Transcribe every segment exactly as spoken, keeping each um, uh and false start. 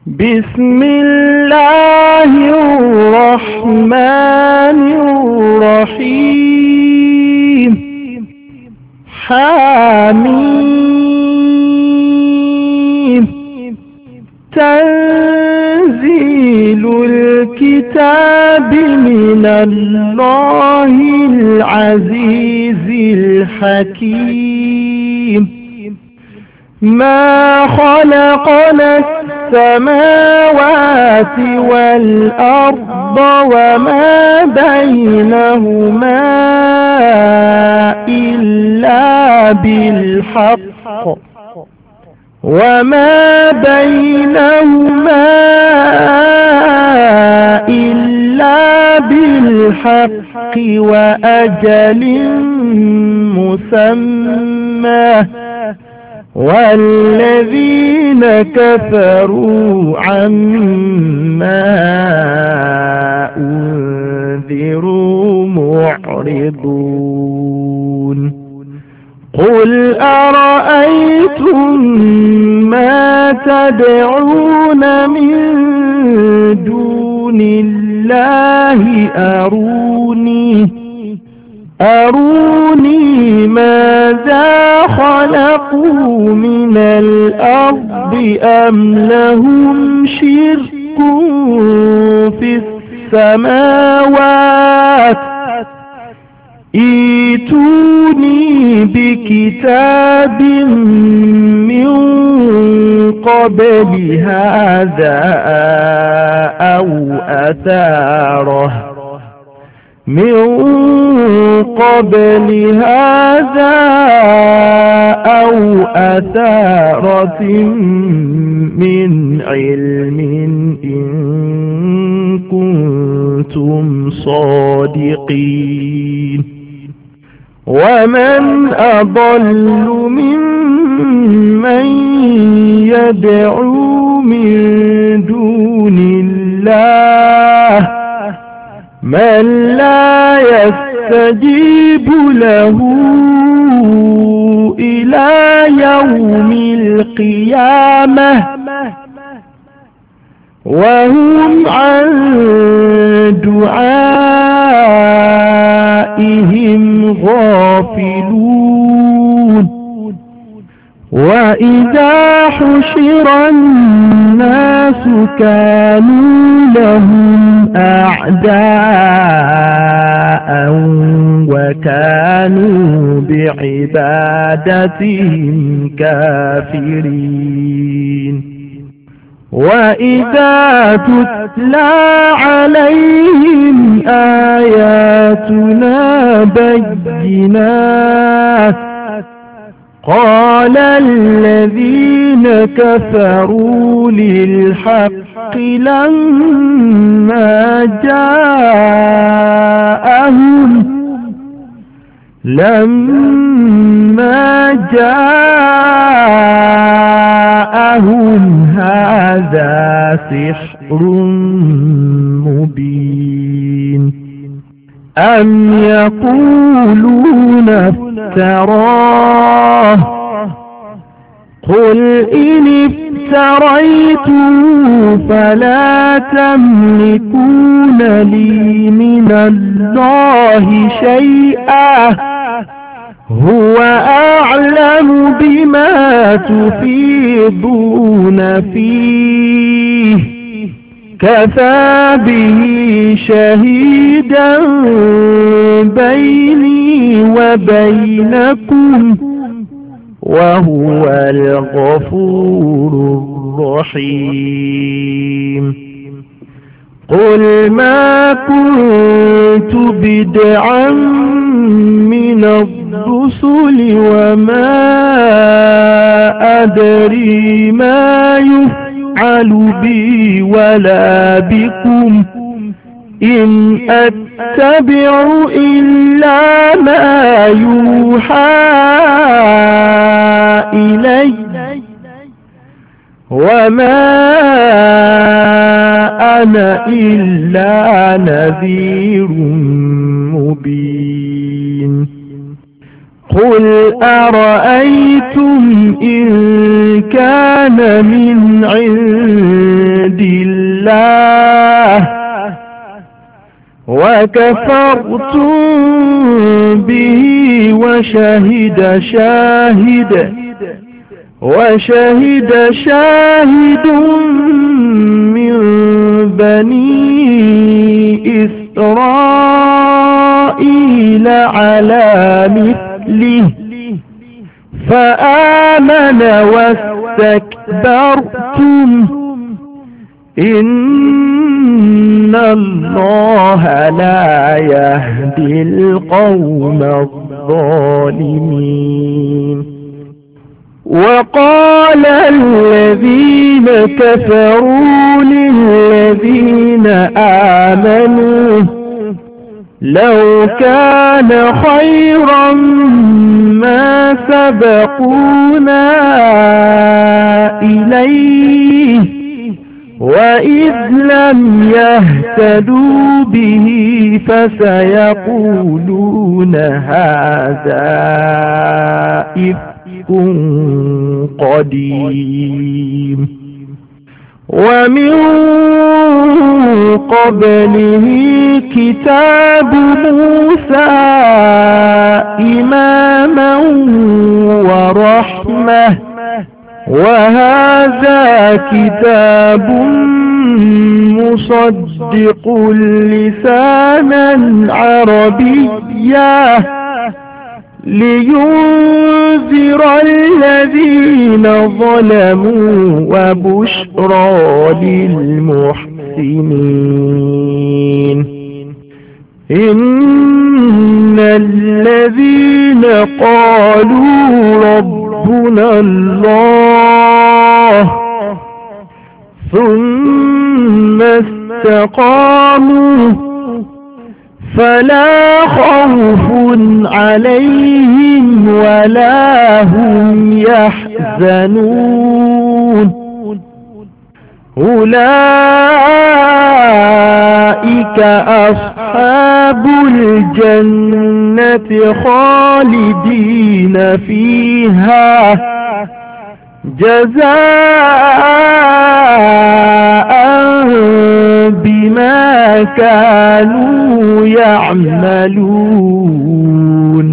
بسم الله الرحمن الرحيم. حميم. تنزيل الكتاب من الله العزيز الحكيم. ما خلقنا السماوات والأرض وما بينهما إلا بالحق وما بينهما إلا بالحق وأجل مسمى، والذين كفروا عما أنذروا معرضون. قل أرأيتم ما تدعون من دون الله أروني أروني ماذا خلقوا من الأرض أم لهم شرك في السماوات، ائتوني بكتاب من قبل هذا أو أثارة من قبل هذا أو أثارة من علم إن كنتم صادقين. ومن أضل ممن يدعو من دون الله من لا يستجيب له إلى يوم القيامة وهم عن دعائهم غافلون. وإذا حشر الناس كانوا لهم أعداء وكانوا بعبادتهم كافرين. وإذا تتلى عليهم آياتنا بينات قال الذين كفروا للحق لما جاءهم لما جاءهم هذا سحر مبين. أم يقولون افتراه قل إن افتريته فلا تملكون لي من الله شيئا هو أعلم بما تفيضون فيه كفى به شهيدا بيني وبينكم وهو الغفور الرحيم. قل ما كنت بدعا من الرسل وما أدري ما يفعل بي ولا بكم إن أتبع إلا ما يوحى إلي وما أنا إلا نذير مبين. قل أرأيتم إن كان من عند وكفرتم به وشهد شاهد وشهد شاهد من بني إسرائيل على مثله فآمن واستكبرتم إن الله لا يهدي القوم الظالمين. وقال الذين كفروا للذين آمنوا لو كان خيرا ما سبقونا إليه وإذ لم يهتدوا به فسيقولون هذا إفك قديم. ومن قبله كتاب موسى إماما ورحمة وهذا كتاب مصدق لسانا عربيا لينذر الذين ظلموا وبشرى للمحسنين. إن الذين قالوا ربنا الله ثم استقاموا فلا خوف عليهم ولا هم يحزنون أولئك أصحاب الجنة خالدين فيها جزاء بما كانوا يعملون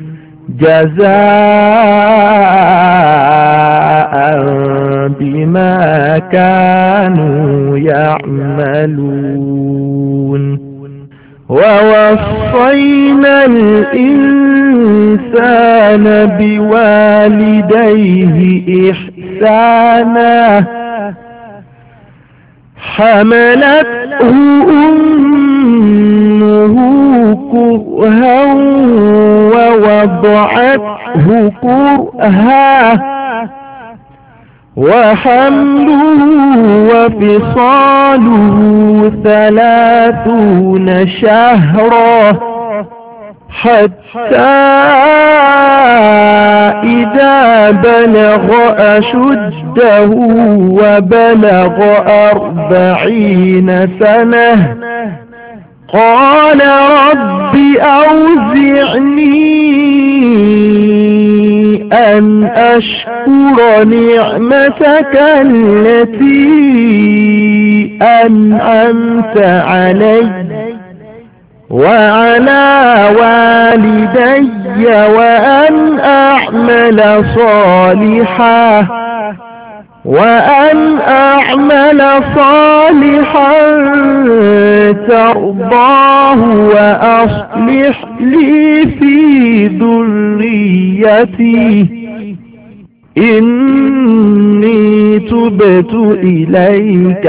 جزاء بما كانوا يعملون. ووصينا الإنسان بوالديه إحسانا حملته أمه كرها ووضعته كرها وحمله وفصاله ثلاثون شهرا حتى إذا بلغ أشده وبلغ أربعين سنة قال رب أوزعني أن أشكر نعمتك التي أنعمت علي وعلى والدي وأن أعمل صالحا وأن أعمل صالحا ترضاه وأصلح لي في ذريتي إني تبت إليك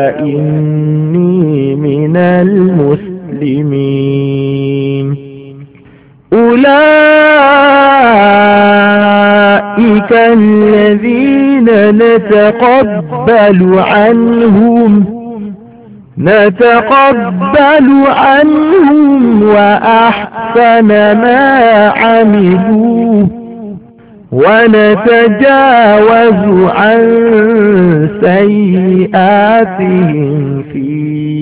وإني من المسلمين. أولئك الذين نتقبل عنهم نتقبل عنهم وأحسن ما عملوا ونتجاوز عن سيئاتهم في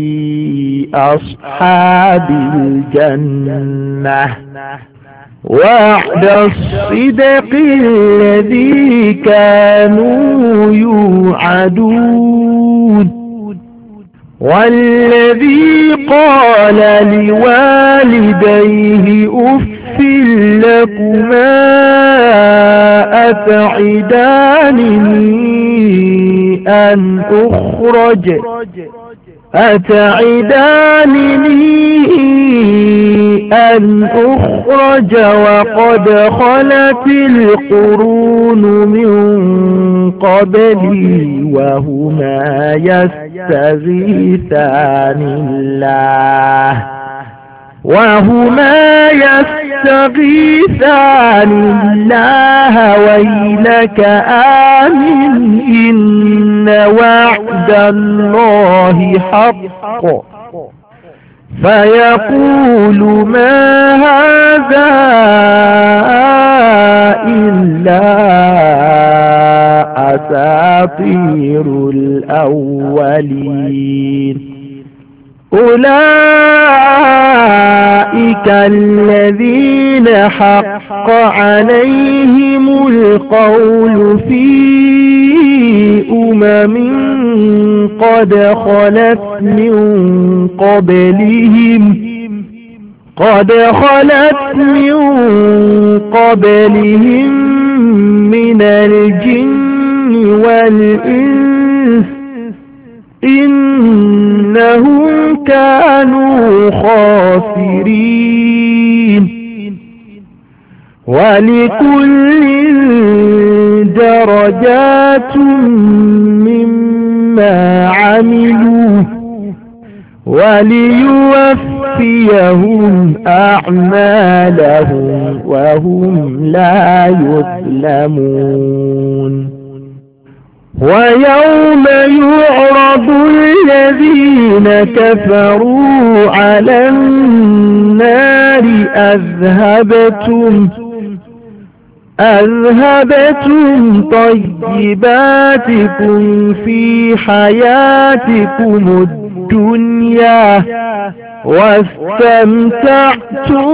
أصحاب الجنة وعد الصدق الذي كانوا يوعدون والذي قال لوالديه أف لكما أتعدانني أن أخرج أتعدانني أن أخرج وقد خلت القرون من قبلي وهما يستغيثان الله وهما يستغيثان الله ويلك آمن إن وعد الله حق فيقول ما هذا إلا أساطير الأولين أولئك الذين حق عليهم القول في أمم قد خلت من قبلهم قد خلت من قبلهم من الجن والإنس إنهم كانوا خاسرين ولكل درجات مما عملوا وليوفيهم أعمالهم وهم لا يظلمون ويوم يعرض الذين كفروا على النار أذهبتم أذهبتم طيباتكم في حياتكم الدنيا واستمتعتم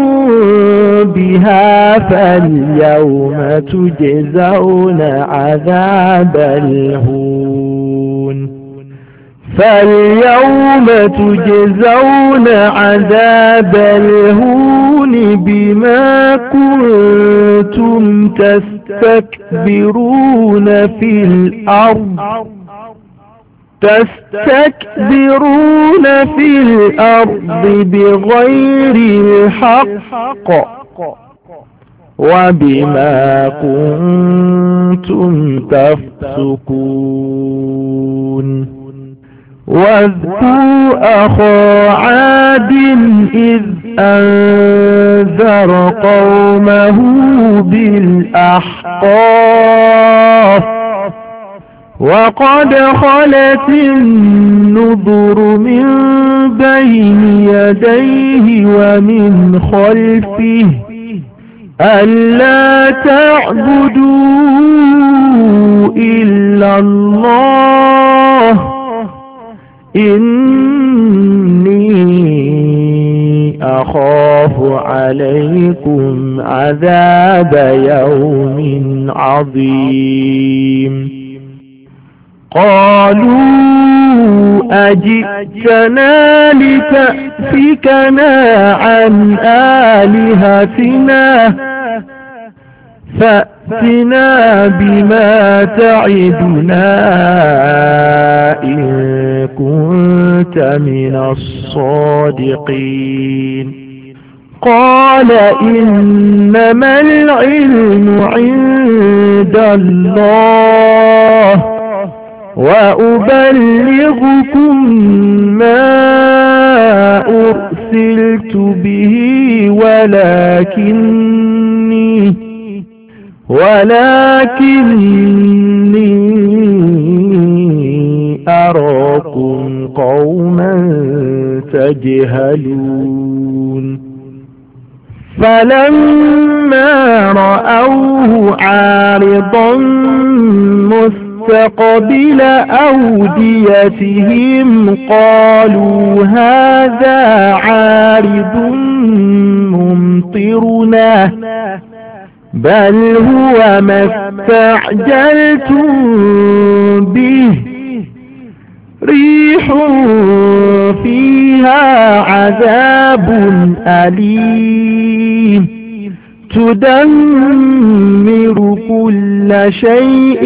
بها فاليوم تجزون عذاب الهون فاليوم تجزون عذاب الهون بما كنتم تستكبرون في الأرض تستكبرون في الأرض بغير الحق وبما كنتم تفسقون واذكروا أخا عاد إذ أنذر قومه بالأحقاف وقد خلت النذر من بين يديه ومن خلفه ألا تعبدوا إلا الله إني أخاف عليكم عذاب يوم عظيم قالوا أجئتنا لتأفكنا عن آلهتنا فأتنا بما تعدنا إن كنت من الصادقين قال إنما العلم عند الله وأبلغكم ما أرسلت به ولكني ولكني أراكم قوما تجهلون فلما رأوه عارضا مستقبل أوديتهم قالوا هذا عارض ممطرنا بل هو ما استعجلتم به ريح فيها عذاب أليم تدمر كل شيء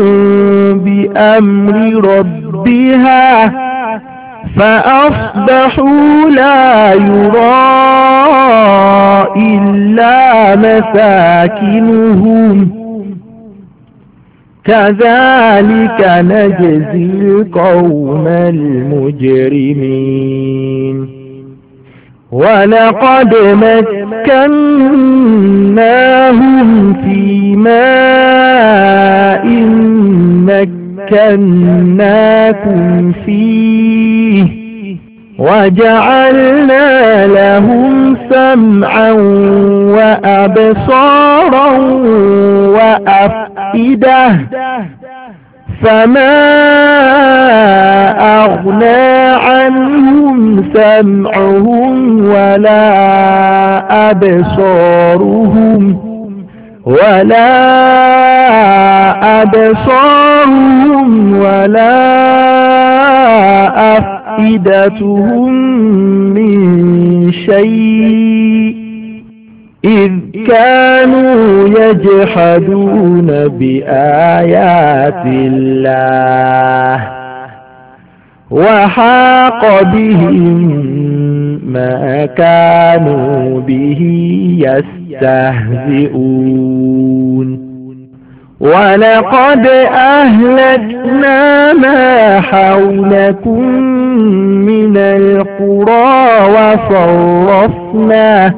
بأمر ربها فأصبحوا لا يرى إلا مساكنهم كذلك نجزي القوم المجرمين ولقد مكناهم في ماء مكناكم فيه وجعلنا لهم سمعا وأبصارا وأفئدة فما أغنى عنهم سمعهم ولا أبصارهم ولا أبصارهم ولا أفئدتهم من شيء إذ كانوا يجحدون بآيات الله وحاق بهم ما كانوا به يستهزئون ولقد أهلكنا ما حولكم من القرى وصرفنا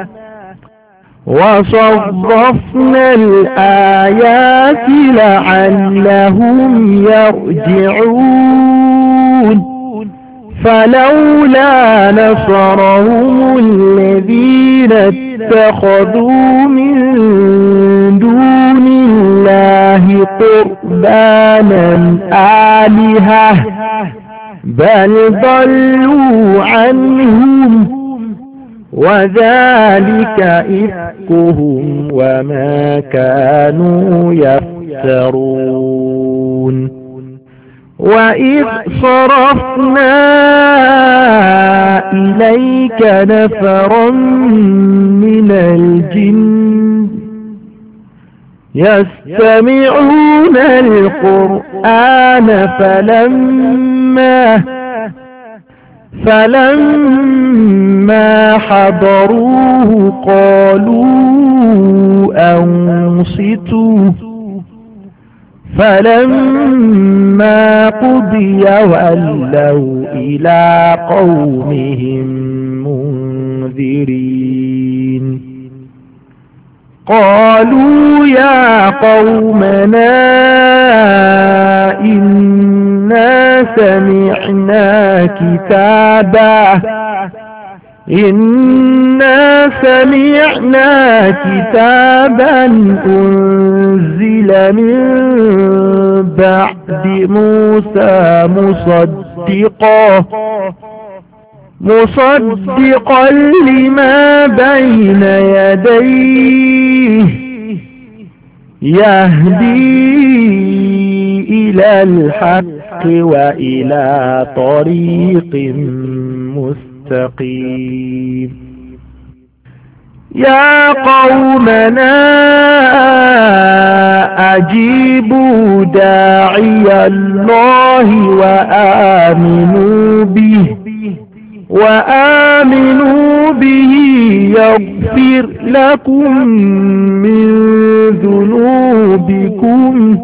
وصرفنا الآيات لعلهم يرجعون فلولا نصرهم الذين اتخذوا من دون الله قربانا آلهة بل ضلوا عنهم وذلك إفكهم وما كانوا يفترون وإذ صرفنا إليك نفرا من الجن يستمعون القرآن فلما فلما حضروه قالوا أنصتوا فلما قضي ولوا إلى قومهم منذرين قالوا يا قومنا إنا سمعنا كتابا إنا سمعنا كتابا أنزل من بعد موسى مصدقا مصدقا لما بين يديه يهدي إلى الحق وإلى طريق مستقيم يا قومنا أجيبوا داعي الله وآمنوا به وآمنوا به يغفر لكم من ذنوبكم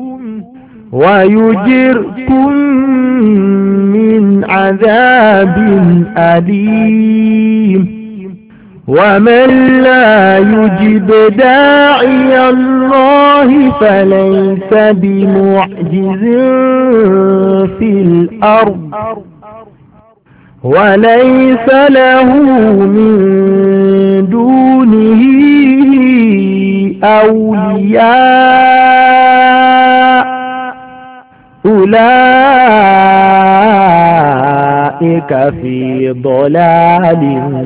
ويجركم من عذاب أليم ومن لا يجب داعي الله فليس بمعجز في الأرض وليس له من دونه أولياء أولئك في ضلال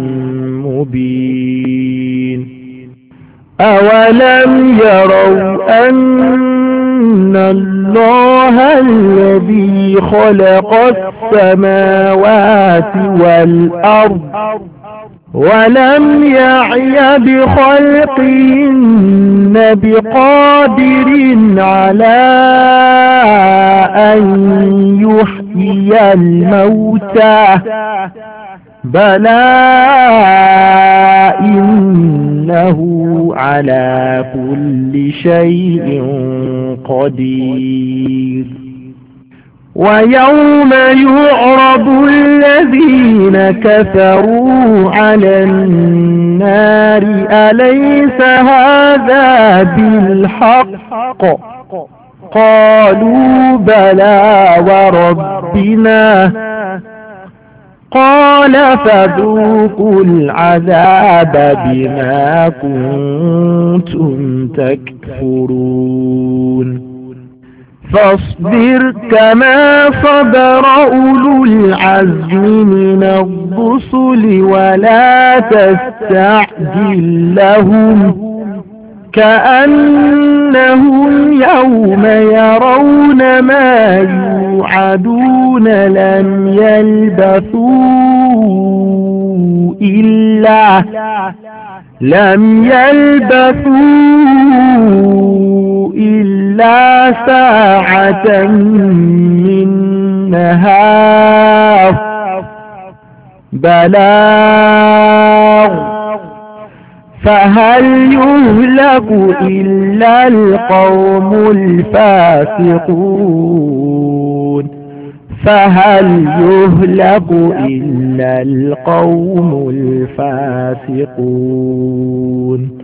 مبين أولم يروا أن الله الذي خلق السماوات والأرض ولم يعي بخلقهن بقادر على أن يحيي الموتى بلى إنه على كل شيء قدير. ويوم يعرض الذين كفروا على النار أليس هذا بالحق قالوا بلى وربنا قال فذوقوا العذاب بما كنتم تكفرون. فاصبر كما صبر أولو العزم من الرسل ولا تستعجل لهم كأنهم يوم يرون ما يوعدون لم يلبثوا إلا لم يلبثوا إلا ساعة من نهار بلاغ فهل يهلك إلا القوم الفاسقون فهل يهلك إلا القوم الفاسقون